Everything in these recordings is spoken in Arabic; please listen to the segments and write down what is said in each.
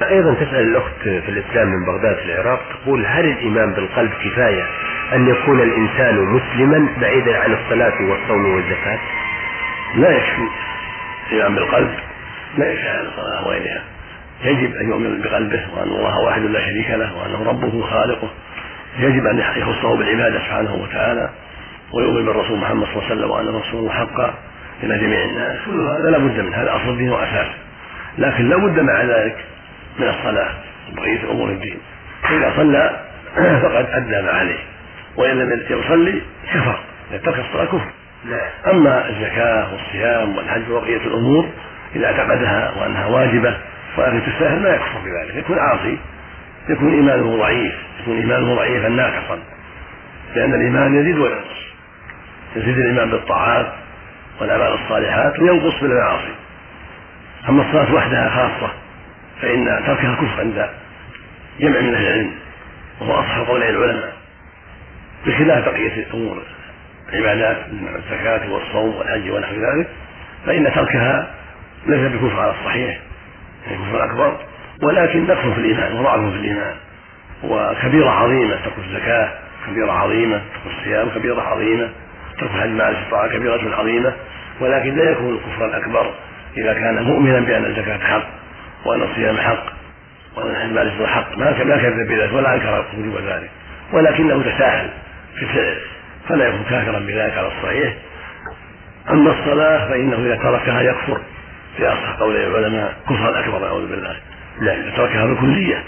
أيضا تسأل الأخت في الإسلام من بغداد في العراق، تقول: هل الإيمان بالقلب كفاية أن يكون الإنسان مسلما بعيدا عن الصلاة والصوم والزكاة؟ لا يكفي الإيمان بالقلب، لا يكفي عن الصلاة وغيرها، يجب أن يؤمن بقلبه وأن الله واحد لا شريك له وأنه ربه خالقه، يجب أن يخصه بالعبادة سبحانه وتعالى، ويؤمن بالرسول محمد صلى الله عليه وسلم وأن رسوله حقا إلى جميع الناس. كل هذا لا بد منه، هذا أصل الدين وأساس، لكن لا بد مع ذلك من الصلاة وبقية أمور الدين. فإذا صلى فقد أدى ما عليه، وإن لم يصلي كفر، ترك الصلاة كفر. أما الزكاة والصيام والحج وبقية الأمور إذا اعتقدها وأنها واجبة ولكن تستاهل ما يكفر بذلك، يكون عاصي، يكون إيمانه ضعيف، يكون إيمانه ضعيفا ناقصا، لأن الإيمان يزيد وينقص، يزيد الإيمان بالطاعات والأعمال الصالحات وينقص بالمعاصي. أما الصلاة وحدها خاصة فإن تركها كفر عند جمع من أهل العلم، وهو أصح قولي العلماء، بخلاف بقية الأمور العبادات من الزكاة والصوم والحج ونحو ذلك، فإن تركها ليس بكفر على الصحيح، يعني كفر أكبر، ولكن نقص في الإيمان وضعف في الإيمان، وكبيرة عظيمة. ترك الزكاة كبيرة عظيمة، ترك الصيام كبيرة عظيمة، ترك الحج مع الاستطاعة كبيرة عظيمة، ولكن لا يكون الكفر الأكبر إذا كان مؤمنا بأن الزكاة حق وأن الصيام حق وأن الحج مع الاستطاعة حق، ما كذب بذلك ولا أنكر وجوب ذلك، ولكنه تساهل في الفعل فلا يكون كافرا بذلك على الصحيح. أما الصلاة فإنه إذا تركها يكفر في أصح قول العلماء كفرا أكبر، نعوذ بالله، لا إذا تركها بالكلية.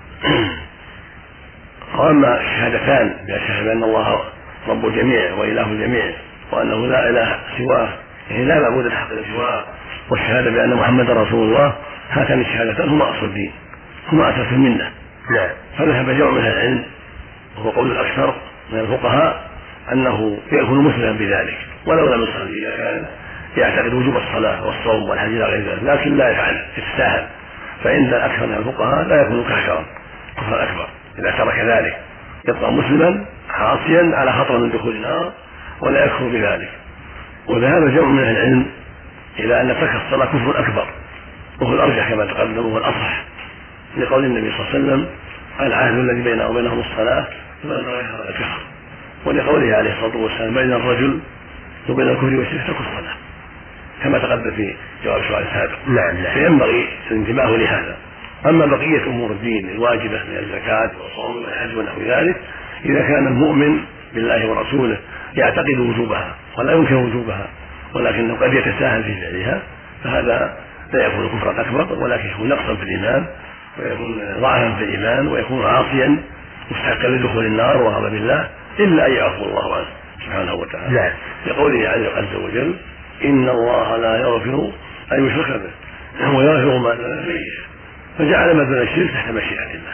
وأما الشهادتان بأشهد أن الله رب الجميع وإله الجميع وأنه لا إله سواه، يعني لا معبود الحق إلا سواه، والشهادة بأن محمدا رسول الله، هاتان الشهادتان هما أصل الدين، هما أساس المنة. فذهب جمع من العلم وهو قول الأكثر من الفقهاء أنه يكون مسلما بذلك ولو لم يصلي، إذا كان يعتقد وجوب الصلاة والصوم والحج إلى غير ذلك لكن لا يفعل يستاهل، فإن الأكثر من الفقهاء لا يكون كافرا كفرا أكبر إذا ترك ذلك، يبقى مسلما عاصيا على خطر من دخول النار ولا يكفر بذلك. وذهب جمع من العلم إلى أن ترك الصلاة كفر أكبر، وهو الأرجح كما تقدم وهو الأصح، لقول النبي صلى الله عليه وسلم: العهد الذي بيننا وبينهم الصلاة الكفر، ولقوله عليه الصلاة والسلام: بين الرجل وبين الكفر والشرك ترك الصلاة، كما تقدم في جواب السؤال السابق. فينبغي الانتباه لهذا. أما بقية أمور الدين الواجبة من الزكاة والصوم والحج ونحو ذلك، إذا كان المؤمن بالله ورسوله يعتقد وجوبها ولا ينكر وجوبها ولكنه قد يتساهل في فعلها، فهذا لا يكون كفرا أكبر، ولكن يكون نقصا في الإيمان ويكون ضعفا في الإيمان ويكون عاصيا مستحقا لدخول النار وغضب الله، إلا أن يعفو الله عنه سبحانه وتعالى، لقوله عز وجل: إن الله لا يغفر أن يشرك به ويغفر ما دون ذلك، فجعل ما دون الشرك تحت مشيئة الله.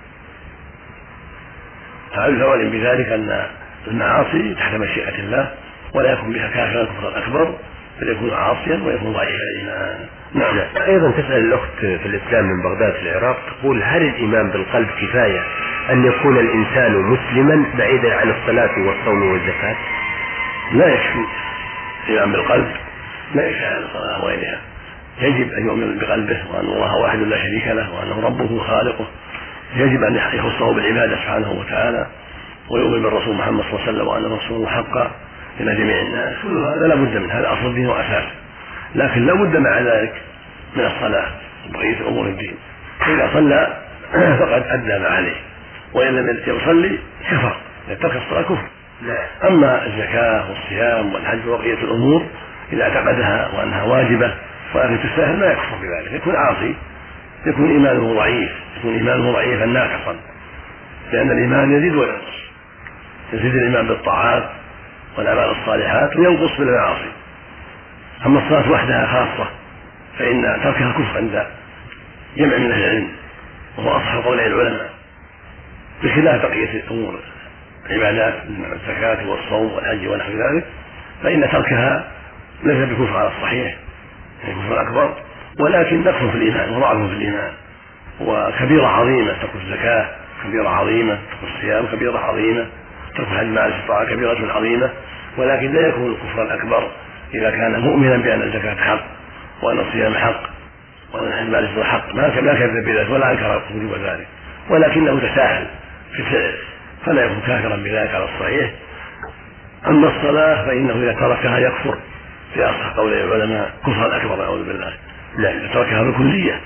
فعلم الأول بذلك أن المعاصي تحت مشيئة الله ولا يكون بها كافرا كفرا أكبر، بل يكون عاصيا ويكون ضعيف الإيمان. أيضا تسأل الأخت في الإسلام من بغداد في العراق، تقول: هل الإيمان بالقلب كفاية أن يكون الإنسان مسلما بعيدا عن الصلاة والصوم والزكاة؟ لا يكفي الإيمان بالقلب، لا يكفي عن الصلاة وغيرها، يجب أن يؤمن بقلبه وأن الله واحد لا شريك له وأنه ربه خالقه، يجب أن يخصه بالعبادة سبحانه وتعالى، ويؤمن بالرسول محمد صلى الله عليه وسلم وأن رسوله حقا إلى جميع الناس. كل هذا لا بد منه، هذا أصل الدين وأساس، لكن لا بد مع ذلك من الصلاة وبقية أمور الدين. فإذا صلى فقد أدى ما عليه، وإن لم يصلي كفر، ترك الصلاة كفر. أما الزكاة والصيام والحج وبقية الأمور إذا اعتقدها وأنها واجبة ولكن تستاهل ما يكفر بذلك، يكون عاصي، يكون إيمانه ضعيف، يكون إيمانه ضعيفا ناقصا، لأن الإيمان يزيد وينقص، يزيد الإيمان بالطاعات والأعمال الصالحات وينقص بالمعاصي. أما الصلاة وحدها خاصة فإن تركها كفر عند جمع من أهل العلم، وهو أصح قولي العلماء، بخلاف بقية الأمور العبادات من الزكاة والصوم والحج ونحو ذلك، فإن تركها ليس بكفر على الصحيح، يعني كفر أكبر، ولكن نقص في الإيمان وضعف في الإيمان، وكبيرة عظيمة. ترك الزكاة كبيرة عظيمة، ترك الصيام كبيرة عظيمة، ترك الحج مع الاستطاعة كبيرة عظيمة، ولكن لا يكون الكفر الأكبر إذا كان مؤمنا بأن الزكاة حق وأن الصيام حق وأن مالك الحق ما كذب بذلك ولا أنكر وجوب ذلك، ولكنه تساهل في الفعل فلا يكون كافرا بذلك على الصحيح. أما الصلاة فإنه إذا تركها يكفر في أصح قول العلماء كفرا أكبر نعوذ بالله، إذا تركها بالكلية.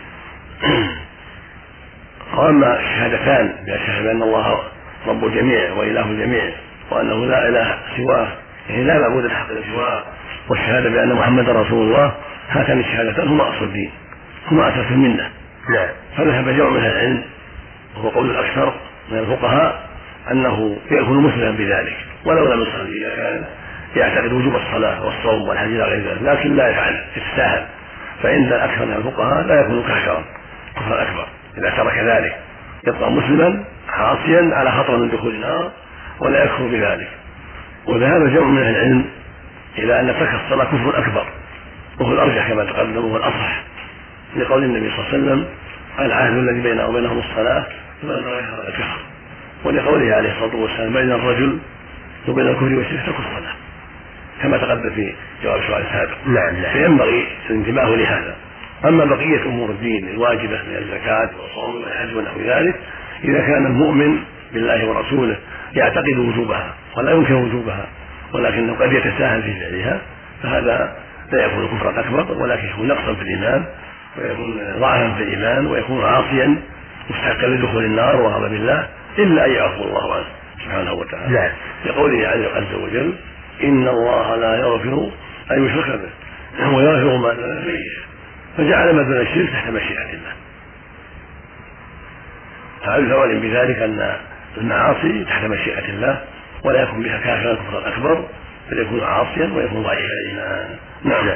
وأما الشهادتان بأشهد أن الله رب الجميع وإله الجميع وأنه لا إله سواه، يعني لا معبود الحق سواه، والشهادة بأن محمد رسول الله، هاتان الشهادتان هما أصل الدين، هما أساس المنة. فذهب جمع من العلم وهو قول الأكثر من الفقهاء أنه يكون مسلما بذلك ولو لم يصلي، إذا كان يعتقد وجوب الصلاة والصوم والحج إلى غير ذلك لكن لا يفعل يتساهل، فإن الأكثر من الفقهاء لا يكون كافرا كفرا أكبر إذا ترك ذلك، يبقى مسلما عاصيا على خطر من دخول النار ولا يكفر بذلك. وذهب جمع من العلم إلى أن ترك الصلاة كفر أكبر، وهو الأرجح كما تقدم وهو الأصح، لقول النبي صلى الله عليه وسلم العهد الذي بيننا وبينهم الصلاة فمن تركها كفر، ولقوله عليه الصلاة والسلام بين الرجل وبين الكفر والشرك ترك الصلاة كما تقدم في جواب السؤال السابق. فينبغي الانتباه لهذا. أما بقية أمور الدين الواجبة من الزكاة والصوم والحج ونحو ذلك، إذا كان المؤمن بالله ورسوله يعتقد وجوبها ولا ينكر وجوبها ولكنه قد يتساهل في فعلها، فهذا لا يكون كفرا أكبر ولكن يكون نقصا في الإيمان ويكون ضعفا في الإيمان ويكون عاصيا مستحقا لدخول النار وغضب الله، إلا أن يعفو الله عنه سبحانه وتعالى. لقوله عز وجل إن الله لا يغفر أن يشرك به ويغفر ما دون ذلك، فجعل ما دون الشرك تحت مشيئة الله. فعلى العلم بذلك أن المعاصي تحت مشيئة الله ولا يكون بها كافرا كفرا أكبر، بل يكون عاصيا ويكون ضعيف الإيمان. نعم.